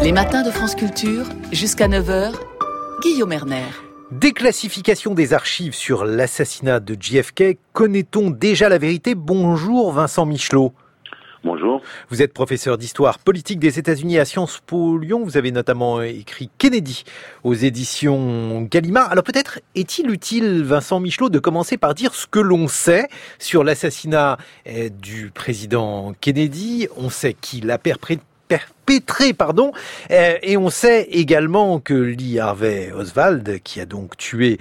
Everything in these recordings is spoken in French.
Les matins de France Culture, jusqu'à 9h, Guillaume Erner. Déclassification des archives sur l'assassinat de JFK. Connaît-on déjà la vérité? Bonjour Vincent Michelot. Bonjour. Vous êtes professeur d'histoire politique des États-Unis à Sciences Po Lyon. Vous avez notamment écrit Kennedy aux éditions Gallimard. Alors peut-être est-il utile, Vincent Michelot, de commencer par dire ce que l'on sait sur l'assassinat du président Kennedy. On sait qu'il a perpétré, et on sait également que Lee Harvey Oswald, qui a donc tué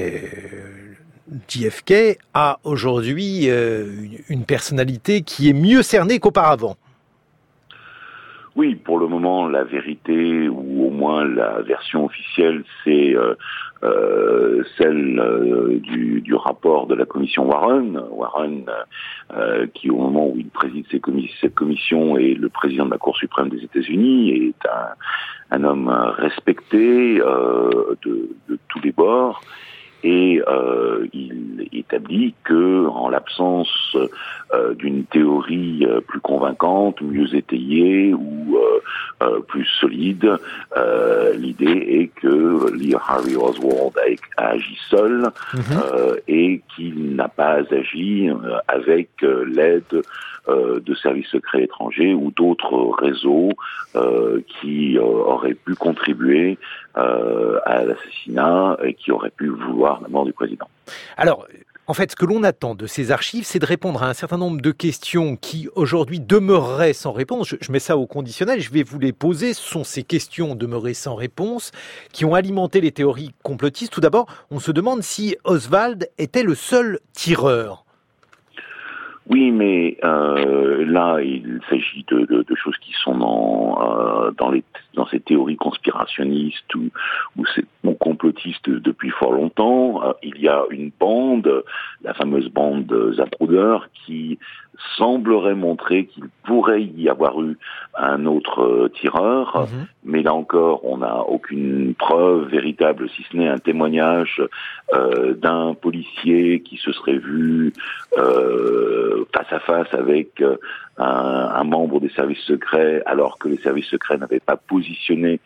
JFK, a aujourd'hui une personnalité qui est mieux cernée qu'auparavant. Oui, pour le moment, la vérité, ou au moins la version officielle, c'est celle du rapport de la commission Warren. Warren, qui au moment où il préside cette commission est le président de la Cour suprême des États-Unis, est un homme respecté de tous les bords. Et il établit que, en l'absence d'une théorie plus convaincante, mieux étayée ou plus solide, l'idée est que Lee Harvey Oswald a agi seul et qu'il n'a pas agi avec l'aide de services secrets étrangers ou d'autres réseaux qui auraient pu contribuer à l'assassinat et qui auraient pu vouloir la mort du président. Alors, en fait, ce que l'on attend de ces archives, c'est de répondre à un certain nombre de questions qui, aujourd'hui, demeureraient sans réponse. Je mets ça au conditionnel, je vais vous les poser. Ce sont ces questions demeurées sans réponse qui ont alimenté les théories complotistes. Tout d'abord, on se demande si Oswald était le seul tireur. Oui, mais là, il s'agit de choses qui sont dans ces théories conspirationnistes ou complotistes depuis fort longtemps. Il y a une bande, la fameuse bande Zapruder, qui semblerait montrer qu'il pourrait y avoir eu un autre tireur, mais là encore, on n'a aucune preuve véritable, si ce n'est un témoignage d'un policier qui se serait vu face à face avec un membre des services secrets, alors que les services secrets n'avaient pas positionné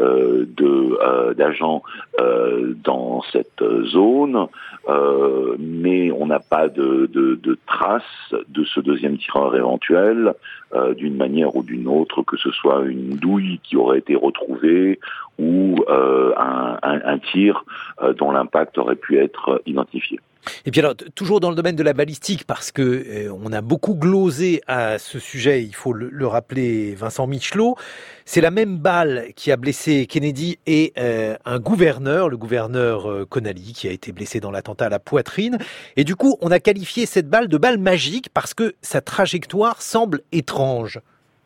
d'agents dans cette zone, mais on n'a pas de traces de ce deuxième tireur éventuel, d'une manière ou d'une autre, que ce soit une douille qui aurait été retrouvée ou un tir dont l'impact aurait pu être identifié. Et puis alors, toujours dans le domaine de la balistique, parce que on a beaucoup glosé à ce sujet, il faut le rappeler, Vincent Michelot, c'est la même balle qui a blessé Kennedy et un gouverneur, le gouverneur Connally, qui a été blessé dans l'attentat à la poitrine. Et du coup, on a qualifié cette balle de balle magique parce que sa trajectoire semble étrange.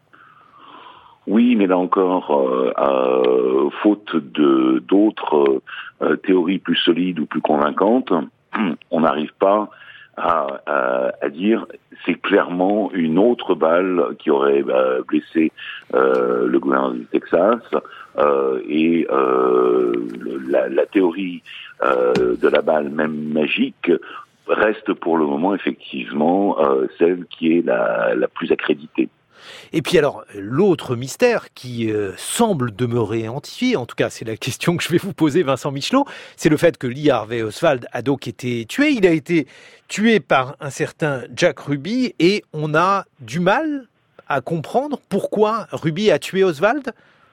Oui, mais là encore, faute d'autres théories plus solides ou plus convaincantes, on n'arrive pas à dire c'est clairement une autre balle qui aurait blessé le gouverneur du Texas et la théorie de la balle même magique reste pour le moment effectivement celle qui est la plus accréditée. Et puis alors, l'autre mystère qui semble demeurer identifié, en tout cas c'est la question que je vais vous poser Vincent Michelot, c'est le fait que Lee Harvey Oswald a donc été tué. Il a été tué par un certain Jack Ruby et on a du mal à comprendre pourquoi Ruby a tué Oswald.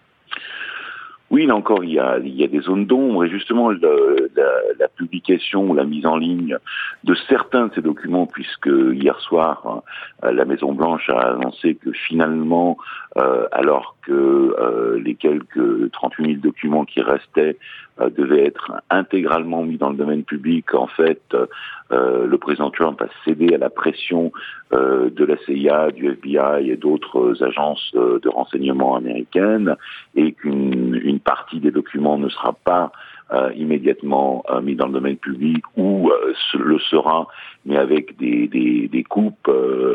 Oui, là encore, il y a des zones d'ombre et justement la publication ou la mise en ligne de certains de ces documents, puisque hier soir, la Maison-Blanche a annoncé que finalement, alors que les quelques 38 000 documents qui restaient devaient être intégralement mis dans le domaine public, en fait, le président Trump a cédé à la pression de la CIA, du FBI et d'autres agences de renseignement américaines, et qu'une partie des documents ne sera pas immédiatement mis dans le domaine public ou le sera, mais avec des coupes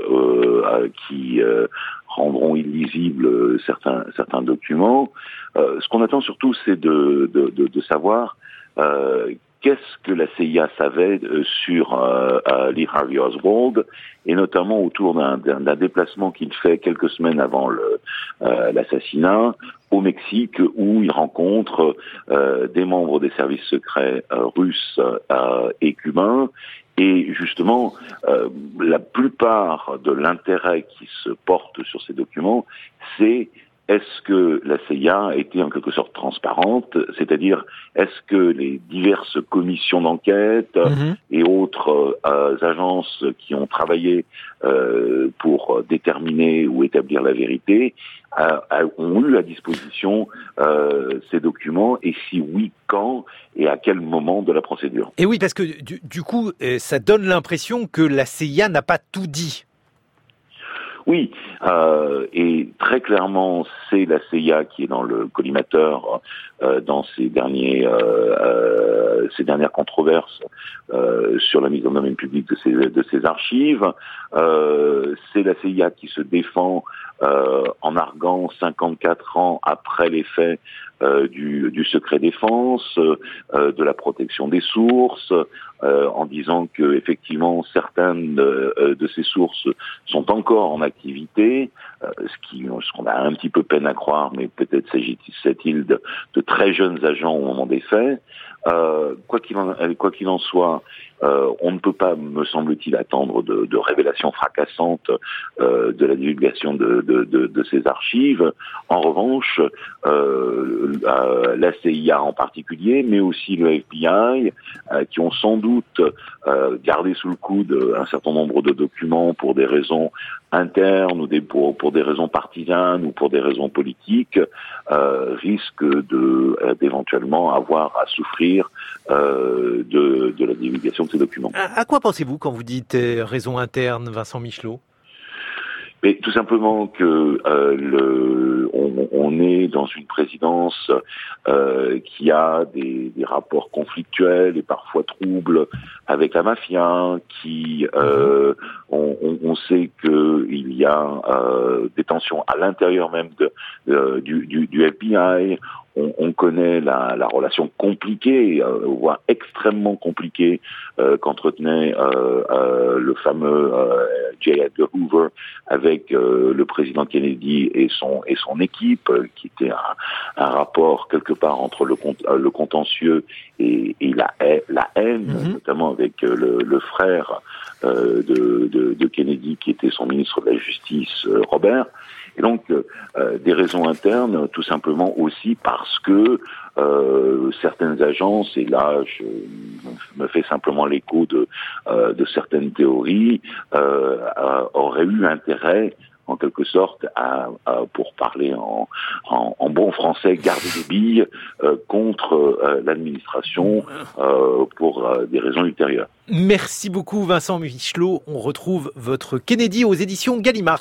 qui rendront illisibles certains documents. Ce qu'on attend surtout, c'est de savoir qu'est-ce que la CIA savait sur Lee Harvey Oswald, et notamment autour d'un déplacement qu'il fait quelques semaines avant l'assassinat, au Mexique, où il rencontre des membres des services secrets russes et cubains. Et justement, la plupart de l'intérêt qui se porte sur ces documents, c'est est-ce que la CIA a été en quelque sorte transparente, c'est-à-dire est-ce que les diverses commissions d'enquête et autres agences qui ont travaillé pour déterminer ou établir la vérité ont eu à disposition ces documents, et si oui, quand et à quel moment de la procédure. Et oui, parce que du coup, ça donne l'impression que la CIA n'a pas tout dit. Oui, et très clairement, c'est la CIA qui est dans le collimateur dans ces dernières controverses sur la mise en domaine public de ces archives. C'est la CIA qui se défend en arguant 54 ans après les faits du secret défense, de la protection des sources, en disant que effectivement certaines de ces sources sont encore en activité, ce qu'on a un petit peu peine à croire, mais peut-être s'agit-il de très jeunes agents au moment des faits. Quoi qu'il en soit, on ne peut pas, me semble-t-il, attendre de révélations fracassantes de la divulgation de ces archives. En revanche, la CIA en particulier, mais aussi le FBI, qui ont sans doute gardé sous le coude un certain nombre de documents pour des raisons internes ou pour des raisons partisanes ou pour des raisons politiques, risquent d'éventuellement avoir à souffrir de la divulgation de ces documents. À quoi pensez-vous quand vous dites raison interne, Vincent Michelot ? Mais tout simplement que on est dans une présidence qui a des rapports conflictuels et parfois troubles avec la mafia, qui on sait qu'il y a des tensions à l'intérieur même du FBI. On connaît la relation compliquée, voire extrêmement compliquée, qu'entretenait le fameux J. Edgar Hoover avec le président Kennedy et son équipe, qui était un rapport quelque part entre le contentieux et la haine, notamment avec le frère de Kennedy, qui était son ministre de la Justice, Robert. Et donc, des raisons internes, tout simplement aussi parce que certaines agences, et là je me fais simplement l'écho de certaines théories, auraient eu intérêt, en quelque sorte, pour parler en bon français, garder des billes contre l'administration pour des raisons ultérieures. Merci beaucoup Vincent Michelot. On retrouve votre Kennedy aux éditions Gallimard.